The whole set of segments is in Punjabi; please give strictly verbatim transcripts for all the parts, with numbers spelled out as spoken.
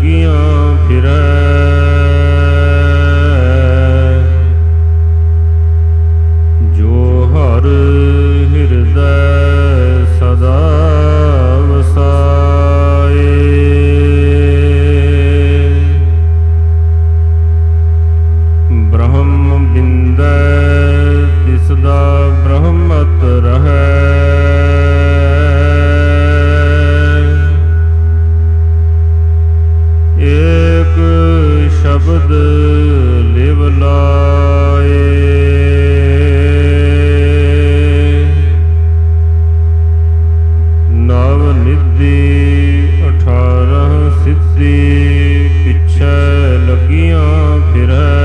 ਲਗੀਆਂ ਫਿਰੈ। ਜੋ ਹਰ ਹਿਰਦੈ ਸਦਾ ਵਸਾਏ। ਬ੍ਰਹਮ ਬਿੰਦੈ ਤਿਸਦਾ ਬ੍ਰਹਮਤ ਰਹੈ। ਏਕ ਸ਼ਬਦ ਲਿਵ ਲਾਏ। ਨਵ ਨਿਧੀ ਅਠਾਰਹ ਸਿੱਧੀ ਪਿੱਛੇ ਲੱਗੀਆਂ ਫਿਰੈ।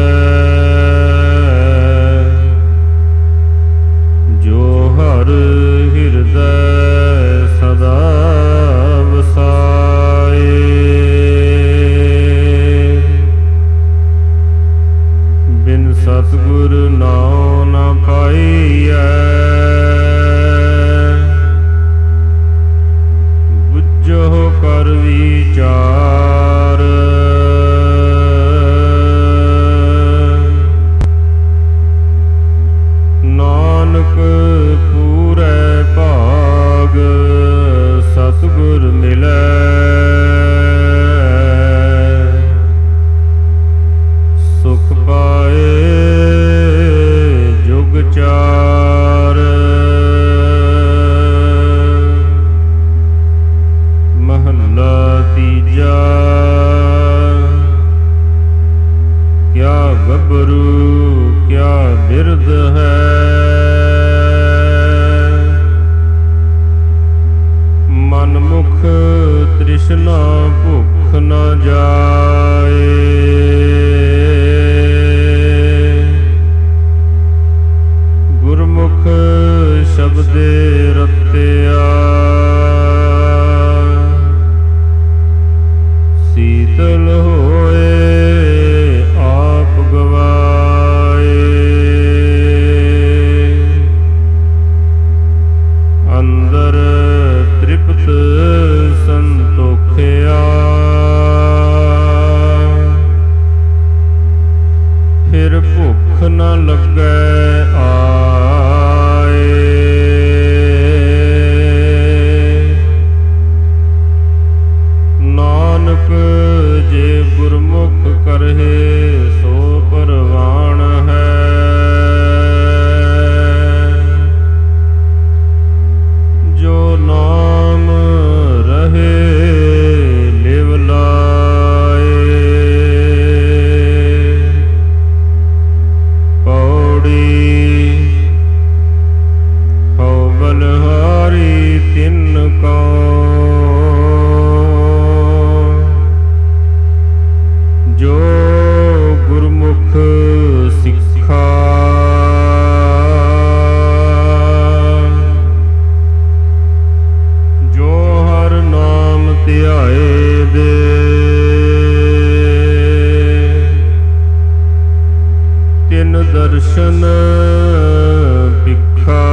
ਜੋ ਹਰ ਹਿਰਦੈ ਸਦਾ ਵਸਾਏ। ਬਿਨ ਸਤਿਗੁਰ ਨਾਉ ਨ ਪਾਈਐ। ਬੁੱਝੋ ਕਰ ਵਿਚਾਰ। ਨਾਨਕ ਪੂਰੈ ਭਾਗ ਸਤਿਗੁਰ ਮਿਲੈ। ਸੁਖ ਪਾਏ ਜੁਗ ਚਾਰ। ਮਹੱਲਾ ਤੀਜਾ। ਕਿਆ ਗੱਭਰੂ ਕਿਆ ਬਿਰਧ ਹੈ। ਮਨ ਮੁਖ ਤ੍ਰਿਸ਼ਨਾ ਭੁੱਖ ਨ ਜਾਏ। ਗੁਰਮੁਖ ਸ਼ਬਦੇ ਰਤਿਆ। ਸੀਤਲ ਹੋਏ ਆਪ ਗਵਾਏ। ਅੰਦਰ ਤ੍ਰਿਪਤ ਸੰਤੋਖਿਆ। ਫਿਰ ਭੁੱਖ ਨ ਲੱਗੈ ਆਏ। ਨਾਨਕ ਜੇ ਗੁਰਮੁਖ ਕਰਹਿ ਸੋ ਪਰਵਾਣ ਹੈ। ਜੋ ਨਾਮ ਰਹੇ ਲਿਵ ਲਾਏ। ਪੌੜੀ ਹਉ ਬਲਿਹਾਰੀ ਤਿਨ ਕਉ। ਜੋ ਗੁਰਮੁਖ ਸਿੱਖਾ। ਜੋ ਹਰ ਨਾਮ ਧਿਆਏ ਦੇ। ਤਿਨ ਦਰਸ਼ਨ ਭਿਖਾ।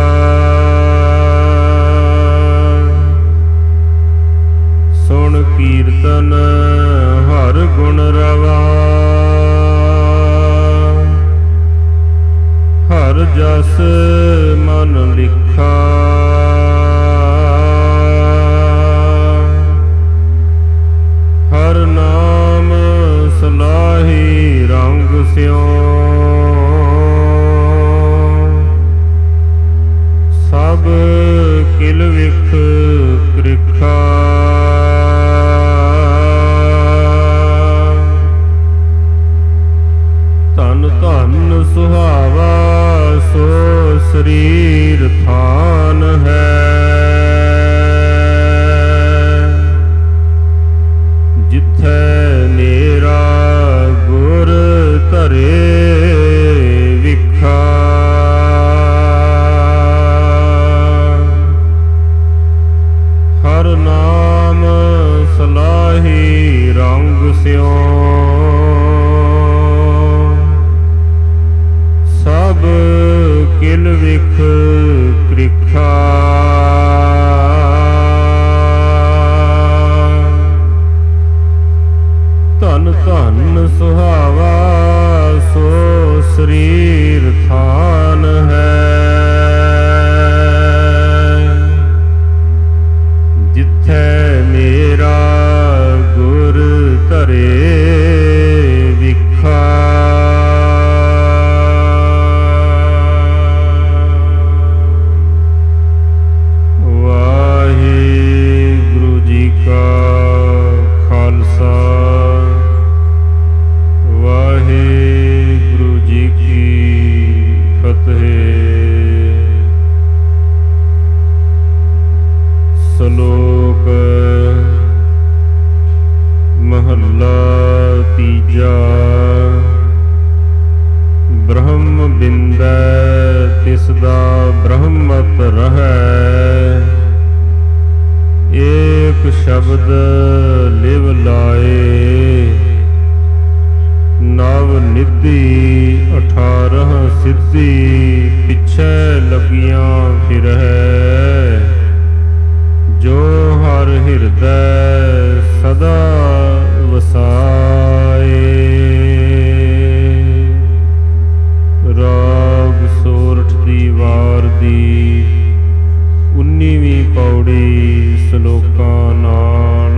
ਸੁਣ ਕੀਰਤਨ ਹਰ ਗੁਣ ਰਵਾ। ਹਰ ਜਸ ਮਨ ਲਿਖਾ। ਹਰ ਨਾਮ ਸਲਾਹੀ ਰੰਗ ਸਿਉ। ਸਭ ਕਿਲ ਵਿਖ ਕ੍ਰਿਖਾ। ਧਨ ਧਨ ਸੁਹਾਵਾ ਸੋ ਸਰੀਰ ਥਾਨ ਹੈ। ਜਿੱਥੈ ਮੇਰਾ ਗੁਰ ਧਰੇ ਵਿਖਾ। ਹਰ ਨਾਮ ਸਲਾਹੀ ਰੰਗ ਸਿਉ। ਸਭ ਕਿਲ ਵਿਖ ਕ੍ਰਿਖਾ। ਬ੍ਰਹਮਤ ਰਹੈ। ਏਕ ਸ਼ਬਦ ਲਿਵ ਲਾਏ, ਨਵ ਨਿਧੀ ਅਠਾਰਹ ਸਿੱਧੀ। ਪਿਛੈ ਲੱਗੀਆਂ ਫਿਰਹਿ, ਜੋ ਹਰ ਹਿਰਦੈ ਸਦਾ ਵਸਾਏ। ਰਾਗ ਸੋਰਠ ਦੀ ਵਾਰ ਦੀ ਉੱਨੀਵੀਂ ਪੌੜੀ, ਸ਼ਲੋਕਾਂ ਨਾਲ।